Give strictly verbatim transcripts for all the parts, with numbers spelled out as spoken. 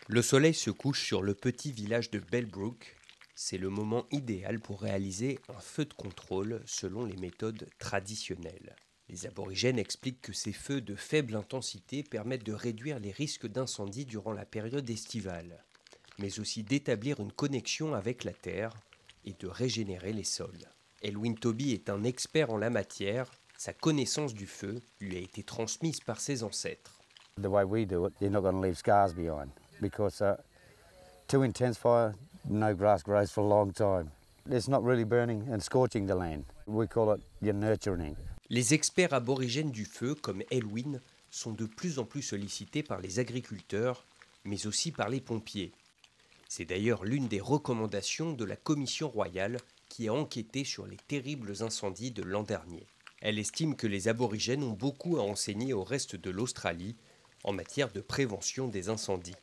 Le soleil se couche sur le petit village de Bellbrook. C'est le moment idéal pour réaliser un feu de contrôle selon les méthodes traditionnelles. Les aborigènes expliquent que ces feux de faible intensité permettent de réduire les risques d'incendie durant la période estivale, mais aussi d'établir une connexion avec la terre et de régénérer les sols. Elwyn Toby est un expert en la matière. Sa connaissance du feu lui a été transmise par ses ancêtres. The way we do it, you're not going to leave scars behind because uh, too intense fire, no grass grows for a long time. It's not really burning and scorching the land. We call it you're nurturing. Les experts aborigènes du feu, comme Elwyn, sont de plus en plus sollicités par les agriculteurs, mais aussi par les pompiers. C'est d'ailleurs l'une des recommandations de la Commission royale qui a enquêté sur les terribles incendies de l'an dernier. Elle estime que les aborigènes ont beaucoup à enseigner au reste de l'Australie en matière de prévention des incendies.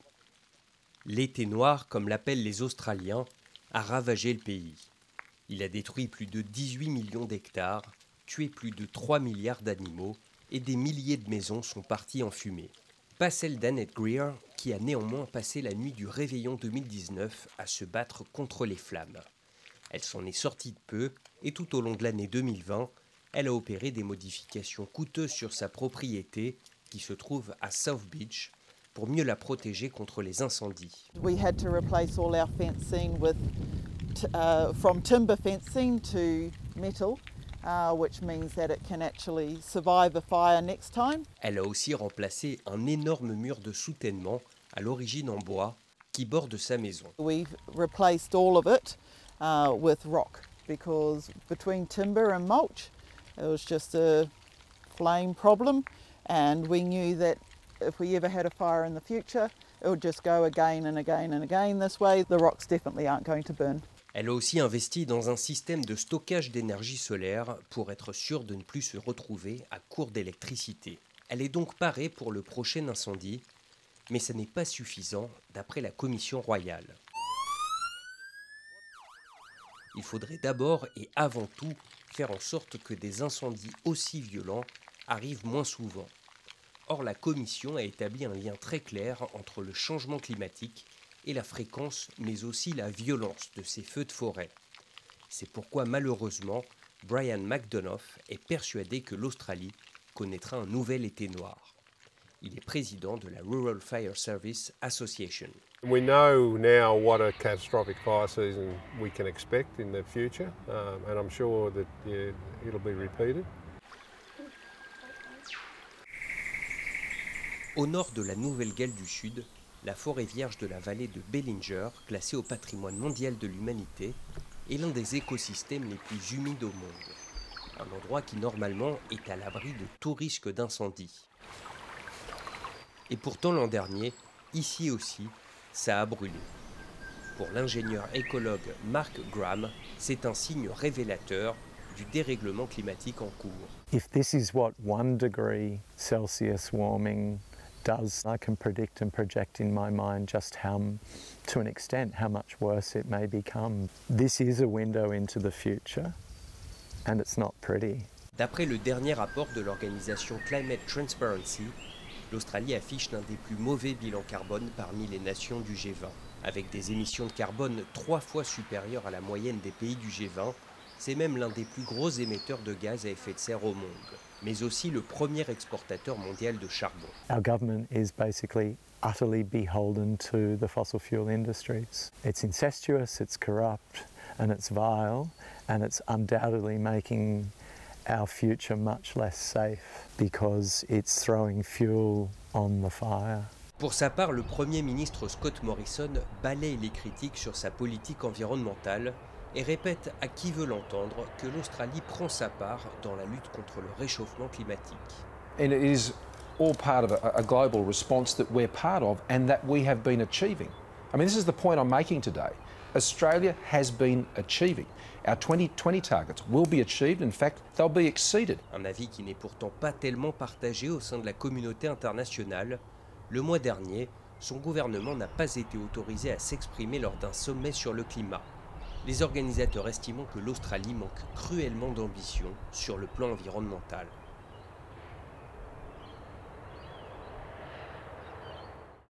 L'été noir, comme l'appellent les Australiens, a ravagé le pays. Il a détruit plus de dix-huit millions d'hectares, tué plus de trois milliards d'animaux et des milliers de maisons sont parties en fumée. Pas celle d'Annette Greer, qui a néanmoins passé la nuit du réveillon deux mille dix-neuf à se battre contre les flammes. Elle s'en est sortie de peu et tout au long de l'année deux mille vingt, elle a opéré des modifications coûteuses sur sa propriété qui se trouve à South Beach pour mieux la protéger contre les incendies. We had to replace all our fencing with t- uh, from timber fencing to metal, uh, which means that it can actually survive a fire next time. Elle a aussi remplacé un énorme mur de soutènement, à l'origine en bois, qui borde sa maison. We've replaced all of it uh, with rock because between timber and mulch, it was just a flame problem, and we knew that if we ever had a fire in the future, it would just go again and again and again this way. The rocks definitely aren't going to burn. Elle a aussi investi dans un système de stockage d'énergie solaire pour être sûre de ne plus se retrouver à court d'électricité. Elle est donc parée pour le prochain incendie, mais ce n'est pas suffisant d'après la Commission royale. Il faudrait d'abord et avant tout faire en sorte que des incendies aussi violents arrivent moins souvent. Or, la Commission a établi un lien très clair entre le changement climatique et la fréquence, mais aussi la violence de ces feux de forêt. C'est pourquoi, malheureusement, Brian McDonough est persuadé que l'Australie connaîtra un nouvel été noir. Il est président de la Rural Fire Service Association. We know now what a catastrophic fire season we can expect in the future, um, and I'm sure that yeah, it'll be repeated. Au nord de la Nouvelle-Galles du Sud, la forêt vierge de la vallée de Bellinger, classée au patrimoine mondial de l'humanité, est l'un des écosystèmes les plus humides au monde. Un endroit qui normalement est à l'abri de tout risque d'incendie. Et pourtant l'an dernier, ici aussi, ça a brûlé. Pour l'ingénieur écologue Mark Graham, c'est un signe révélateur du dérèglement climatique en cours. If this is what one degree Celsius warming does, I can predict and project in my mind just how, to an extent, how much worse it may become. This is a window into the future, and it's not pretty. D'après le dernier rapport de l'organisation Climate Transparency, l'Australie affiche l'un des plus mauvais bilans carbone parmi les nations du G vingt. Avec des émissions de carbone trois fois supérieures à la moyenne des pays du G vingt, c'est même l'un des plus gros émetteurs de gaz à effet de serre au monde, mais aussi le premier exportateur mondial de charbon. Our government is basically utterly beholden to the fossil fuel industries. It's incestuous, it's corrupt, and it's vile, and it's undoubtedly making our future much less safe because it's throwing fuel on the fire. Pour sa part, le Premier ministre Scott Morrison balaye les critiques sur sa politique environnementale et répète à qui veut l'entendre que l'Australie prend sa part dans la lutte contre le réchauffement climatique. And it is all part of a, a global response that we're part of and that we have been achieving. I mean, this is the point I'm making today. Australia has been achieving. Our twenty twenty targets will be achieved. In fact, they'll be exceeded. Un avis qui n'est pourtant pas tellement partagé au sein de la communauté internationale. Le mois dernier, son gouvernement n'a pas été autorisé à s'exprimer lors d'un sommet sur le climat. Les organisateurs estimant que l'Australie manque cruellement d'ambition sur le plan environnemental.